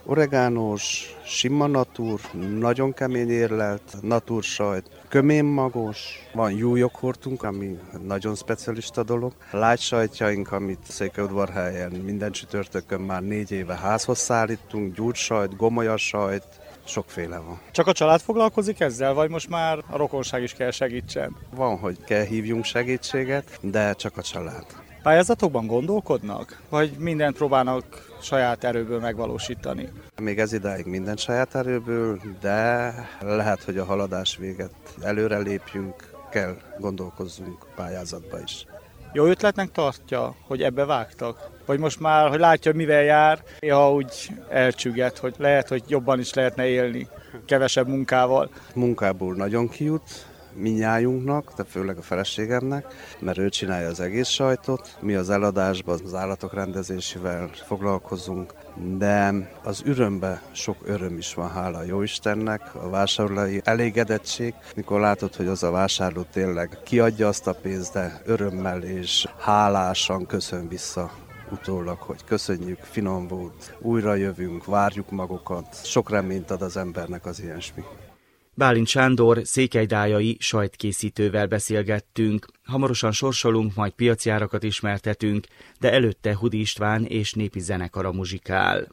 oregánós, sima natur, nagyon kemény érlelt natur sajt, köménmagos, van juhjoghurtunk, ami nagyon specialista dolog, light sajtjaink, amit Székelyudvarhelyen minden csütörtökön már 4 éve házhoz szállítunk, gyúrtsajt, gomolyasajt, sokféle van. Csak a család foglalkozik ezzel, vagy most már a rokonság is kell segítsen? Van, hogy kell hívjunk segítséget, de csak a család. Pályázatokban gondolkodnak? Vagy mindent próbálnak saját erőből megvalósítani? Még ez idáig minden saját erőből, de lehet, hogy a haladás véget előre lépjünk, kell gondolkozzunk pályázatba is. Jó ötletnek tartja, hogy ebbe vágtak? Vagy most már, hogy látja, hogy mivel jár, ha úgy elcsügget, hogy lehet, hogy jobban is lehetne élni, kevesebb munkával? Munkából nagyon kijut mindnyájunknak, de főleg a feleségemnek, mert ő csinálja az egész sajtot, mi az eladásban, az állatok rendezésével foglalkozunk, de az ürömben sok öröm is van, hála Jóistennek, a vásárlói elégedettség, mikor látod, hogy az a vásárló tényleg kiadja azt a pénzt, de örömmel és hálásan köszön vissza utólag, hogy köszönjük, finom volt, újra jövünk, várjuk magukat, sok reményt ad az embernek az ilyesmi. Bálint Sándor székelydájai sajtkészítővel beszélgettünk. Hamarosan sorsolunk, majd piaci árakat ismertetünk, de előtte Hudi István és népi zenekara muzsikál.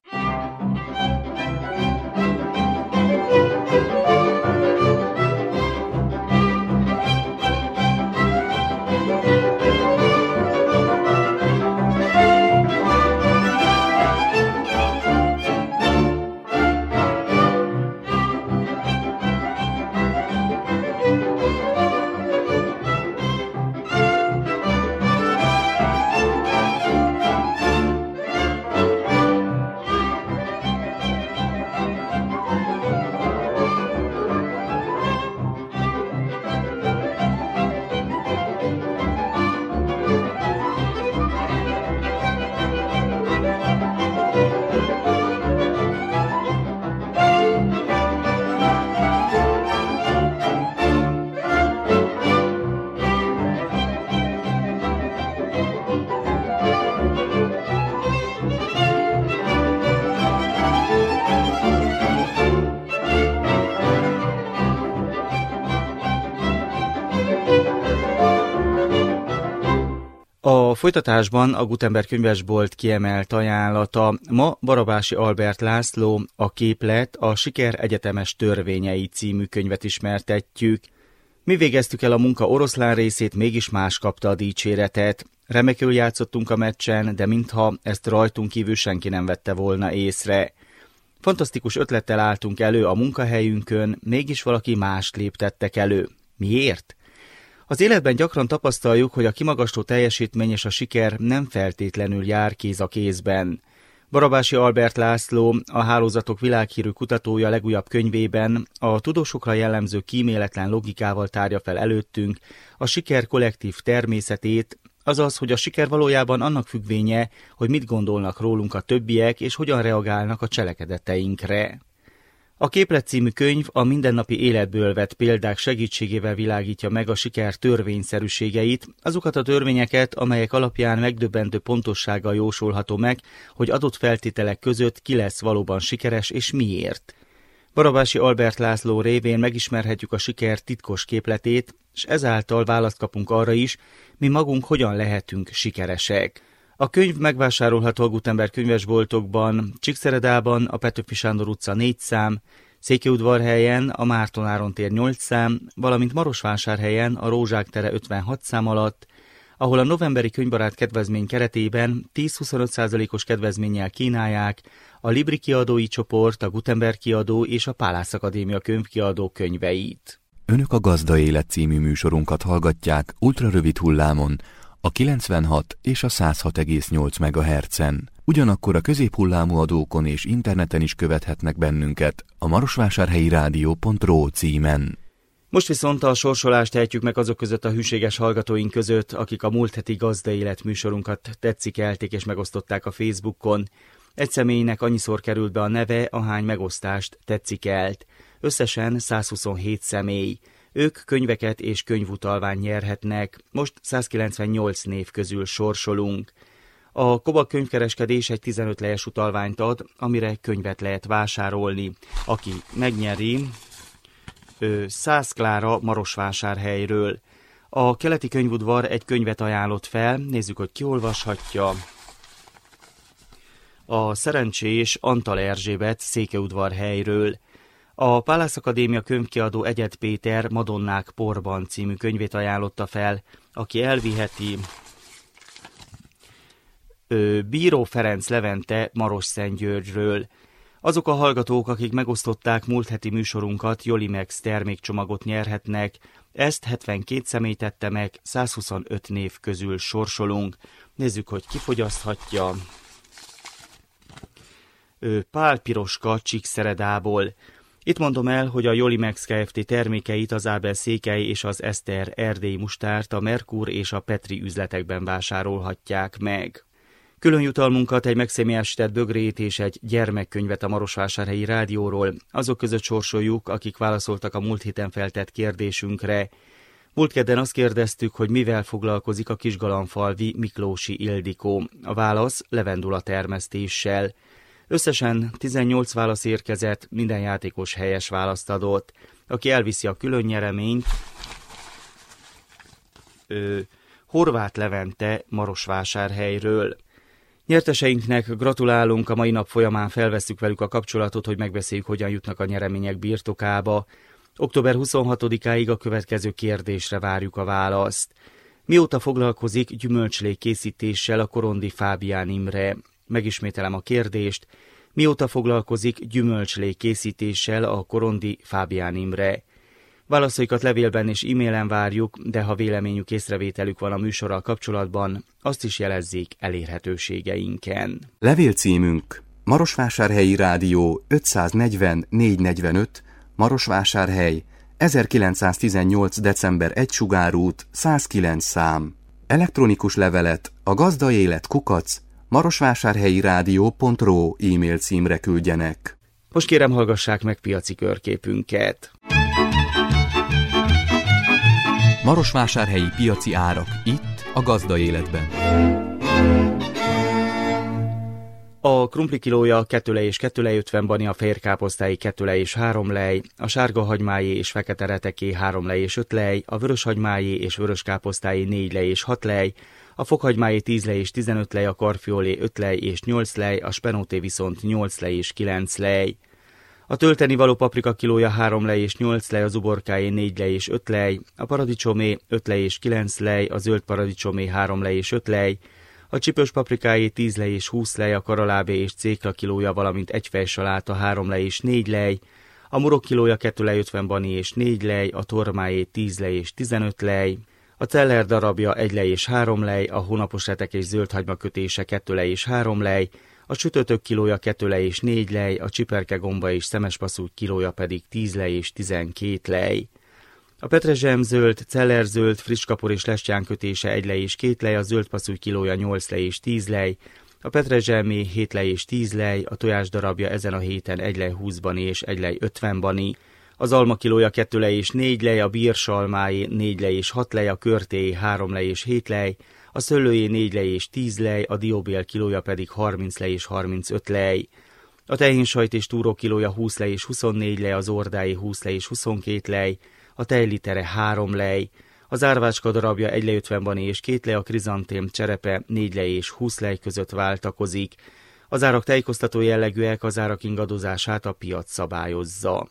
A folytatásban a Gutenberg könyvesbolt kiemelt ajánlata. Ma Barabási Albert László, a Képlet, a Siker egyetemes törvényei című könyvet ismertetjük. Mi végeztük el a munka oroszlán részét, mégis más kapta a dicséretet. Remekül játszottunk a meccsen, de mintha ezt rajtunk kívül senki nem vette volna észre. Fantasztikus ötlettel álltunk elő a munkahelyünkön, mégis valaki mást léptettek elő. Miért? Az életben gyakran tapasztaljuk, hogy a kimagasló teljesítmény és a siker nem feltétlenül jár kéz a kézben. Barabási Albert László, a hálózatok világhírű kutatója legújabb könyvében a tudósokra jellemző kíméletlen logikával tárja fel előttünk a siker kollektív természetét, azaz, hogy a siker valójában annak függvénye, hogy mit gondolnak rólunk a többiek és hogyan reagálnak a cselekedeteinkre. A Képlet című könyv a mindennapi életből vett példák segítségével világítja meg a siker törvényszerűségeit, azokat a törvényeket, amelyek alapján megdöbbentő pontossággal jósolható meg, hogy adott feltételek között ki lesz valóban sikeres és miért. Barabási Albert László révén megismerhetjük a siker titkos képletét, és ezáltal választ kapunk arra is, mi magunk hogyan lehetünk sikeresek. A könyv megvásárolható a Gutenberg könyvesboltokban, Csíkszeredában, a Petőfi Sándor utca 4 szám, Székelyudvarhelyen, a Márton Áron tér 8 szám, valamint Marosvásárhelyen, a Rózsák tere 56 szám alatt, ahol a novemberi könyvbarát kedvezmény keretében 10-25%-os kedvezménnyel kínálják a Libri kiadói csoport, a Gutenberg kiadó és a Pálász Akadémia könyvkiadó könyveit. Önök a Gazda Élet című műsorunkat hallgatják ultrarövid hullámon, a 96 és a 106,8 MHz-en. Ugyanakkor a középhullámú adókon és interneten is követhetnek bennünket a marosvásárhelyi rádió.ro címen. Most viszont a sorsolást ejtjük meg azok között a hűséges hallgatóink között, akik a múlt heti Gazda Élet műsorunkat tetszikelték és megosztották a Facebookon. Egy személynek annyiszor került be a neve, ahány megosztást tetszikelt. Összesen 127 személy. Ők könyveket és könyvutalványt nyerhetnek, most 198 név közül sorsolunk. A Kobak könyvkereskedés egy 15 lejes utalványt ad, amire könyvet lehet vásárolni. Aki megnyeri, Szász Klára Marosvásárhelyről. A Keleti Könyvudvar egy könyvet ajánlott fel, nézzük, hogy ki olvashatja. A szerencsés Antal Erzsébet Székelyudvarhelyről. A Pálász Akadémia könyvkiadó Egyed Péter Madonnák porban című könyvét ajánlotta fel, aki elviheti Bíró Ferenc Levente Marosszentgyörgyről. Azok a hallgatók, akik megosztották múlt heti műsorunkat, Jolimex termékcsomagot nyerhetnek, ezt 72 személy tette meg, 125 név közül sorsolunk. Nézzük, hogy ki fogyaszthatja. Pál Piroska Csíkszeredából. Itt mondom el, hogy a Jolimex Kft. Termékeit, az Ábel székely és az Eszter erdélyi mustárt a Merkur és a Petri üzletekben vásárolhatják meg. Külön jutalmunkat, egy megszemélyesített bögrét és egy gyermekkönyvet a Marosvásárhelyi Rádióról azok között sorsoljuk, akik válaszoltak a múlt héten feltett kérdésünkre. Múlt kedden azt kérdeztük, hogy mivel foglalkozik a Kisgalamfalvi Miklósi Ildikó. A válasz levendula termesztéssel. Összesen 18 válasz érkezett, minden játékos helyes választ adott. Aki elviszi a külön nyereményt, Horváth Levente Marosvásárhelyről. Nyerteseinknek gratulálunk, a mai nap folyamán felvesszük velük a kapcsolatot, hogy megbeszéljük, hogyan jutnak a nyeremények birtokába. Október 26-áig a következő kérdésre várjuk a választ. Mióta foglalkozik gyümölcslé készítéssel a Korondi Fábián Imre? Megismételem a kérdést. Mióta foglalkozik gyümölcslé készítéssel a Korondi Fábián Imre? Válaszaikat levélben és e-mailen várjuk, de ha véleményük, észrevételük van a műsorral kapcsolatban, azt is jelezzék elérhetőségeinken. Levélcímünk: Marosvásárhelyi Rádió 540 445, Marosvásárhely, 1918. december 1 Sugárút, 109 szám. Elektronikus levelet a gazdaélet@marosvásárhelyirádió.ro e-mail címre küldjenek. Most kérem, hallgassák meg piaci körképünket. Marosvásárhelyi piaci árak itt a Gazda Életben. A krumpli kilója 2 lej és 2 lej 50 bani, a fehérkáposztái 2 lej és 3 lej, a sárga hagymájé és fekete reteké 3 lej és 5 lej, a vörös hagymájé és vörös káposztái 4 lej és 6 lej, a fokhagymájé 10 lej és 15 lej, a karfiolé 5 lej és 8 lej, a spenóté viszont 8 lej és 9 lej. A tölteni való paprika kilója 3 lej és 8 lej, az uborkájé 4 lej és 5 lej, a paradicsomé 5 lej és 9 lej, a zöld paradicsomé 3 lej és 5 lej, a csipős paprikájé 10 lej és 20 lej, a karalábé és cékla kilója, valamint egy fejsaláta 3 lej és 4 lej, a murok kilója 2 lej 50 bani és 4 lej, a tormájé 10 lej és 15 lej, a celler darabja 1 lej és 3 lej, a hónapos retek és zöldhagyma kötése 2 lej és 3 lej, a sütőtök kilója 2 lej és 4 lej, a csiperkegomba és szemespasszúgy kilója pedig 10 lej és 12 lej. A petrezselyemzöld, cellerzöld, friss kapor és lestyán kötése 1 lej és 2 lej, a zöldpasszúgy kilója 8 lej és 10 lej, A petrezselmé 7 lej és 10 lej, a tojás darabja ezen a héten 1 lej 20 bani és 1 lej 50 bani, az alma kilója 2 lej és 4 lej, a bírsalmáé 4 lej és 6 lej, a körtéé 3 lej és 7 lej, a szőlőjé 4 lej és 10 lej, a dióbél kilója pedig 30 lej és 35 lej. A tehénsajt és túró kilója 20 lej és 24 lej, az ordáé 20 lej és 22 lej, a tejlitere 3 lej, az árvácska darabja 1 lej 50 bani és 2 lej, a krizantém cserepe 4 lej és 20 lej között váltakozik. Az árak tájékoztató jellegűek, az árak ingadozását a piac szabályozza.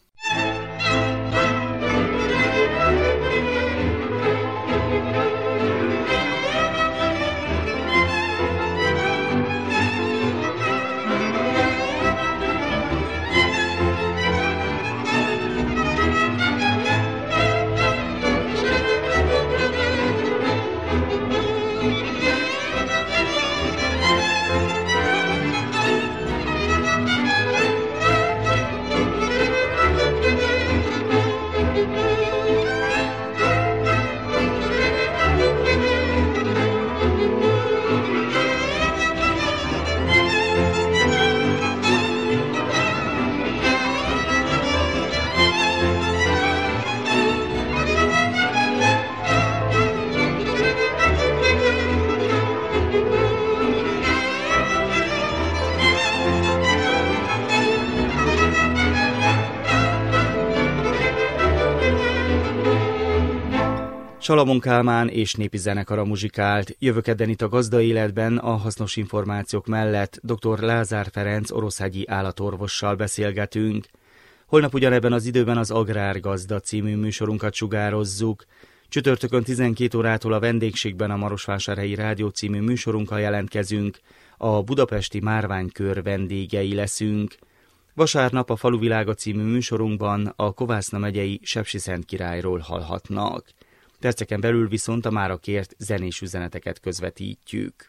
Salamon Kálmán és népi zenekara muzsikált. Jövő kedden itt a Gazdaéletben a hasznos információk mellett dr. Lázár Ferenc oroszhágyi állatorvossal beszélgetünk. Holnap ugyanebben az időben az Agrárgazda című műsorunkat sugározzuk. Csütörtökön 12 órától a vendégségben a Marosvásárhelyi Rádió című műsorunkkal jelentkezünk. A budapesti Márványkör vendégei leszünk. Vasárnap a Faluvilága című műsorunkban a Kovászna megyei Sepsiszentkirályról hallhatnak. Perceken belül viszont a mára kért zenés üzeneteket közvetítjük.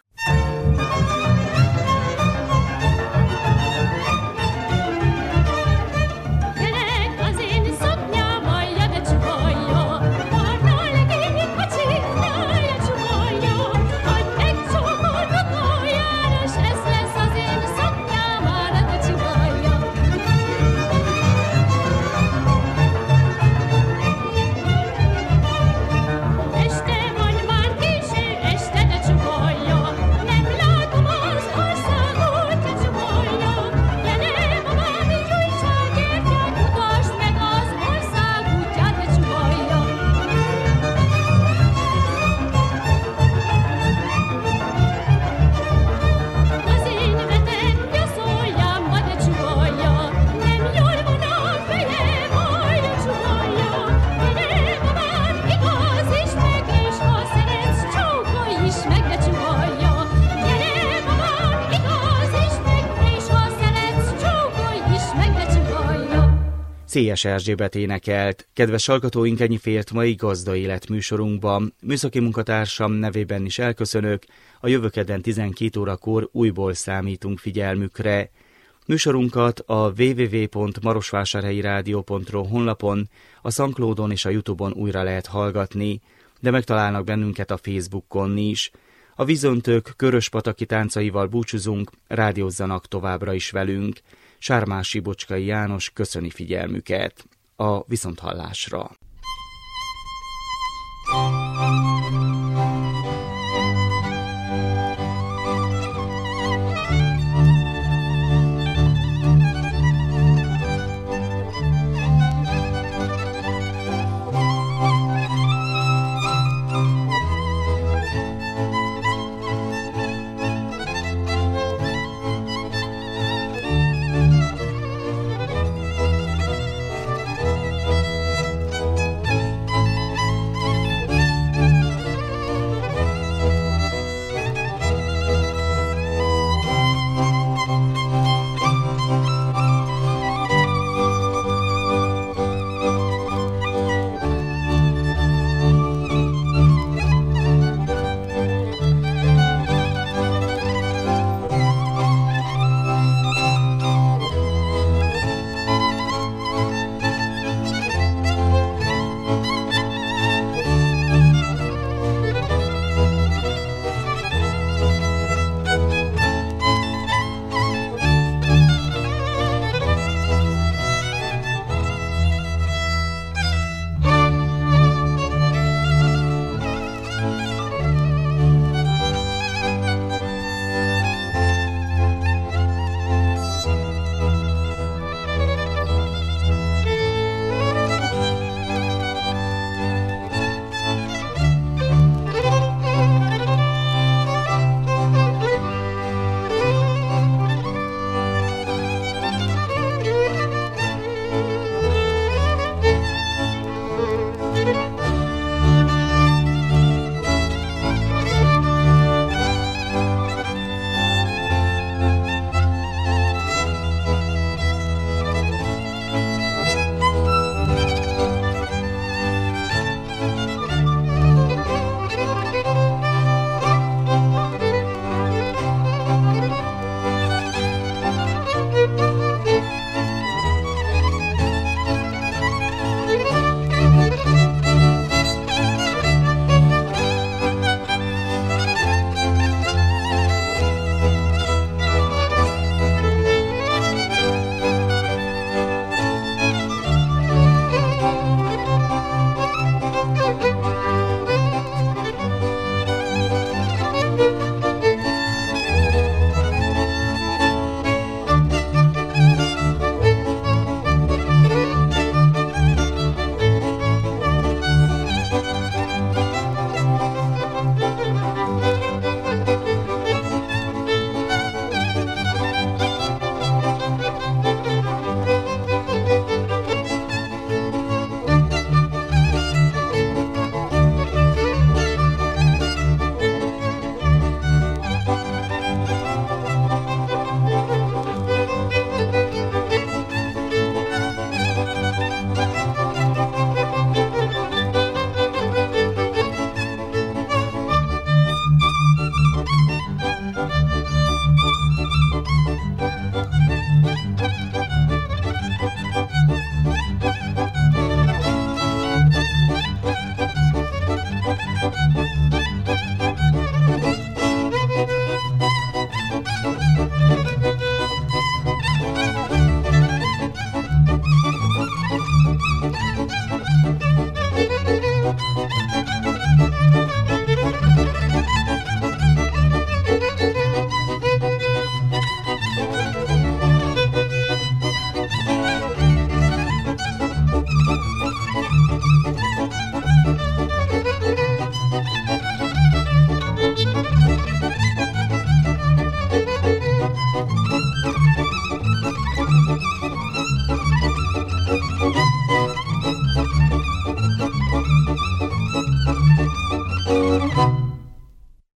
Szélyes Erzsébet énekelt. Kedves hallgatóink, ennyi fért mai Gazdaélet műsorunkban. Műszaki munkatársam nevében is elköszönök. A jövő kedden 12 órakor újból számítunk figyelmükre. Műsorunkat a www.marosvásárhelyirádió.ro honlapon, a SoundCloudon és a YouTube-on újra lehet hallgatni, de megtalálnak bennünket a Facebookon is. A vízöntők köröspataki táncaival búcsúzunk, rádiózzanak továbbra is velünk. Sármási Bocskai János köszöni figyelmüket. A viszonthallásra.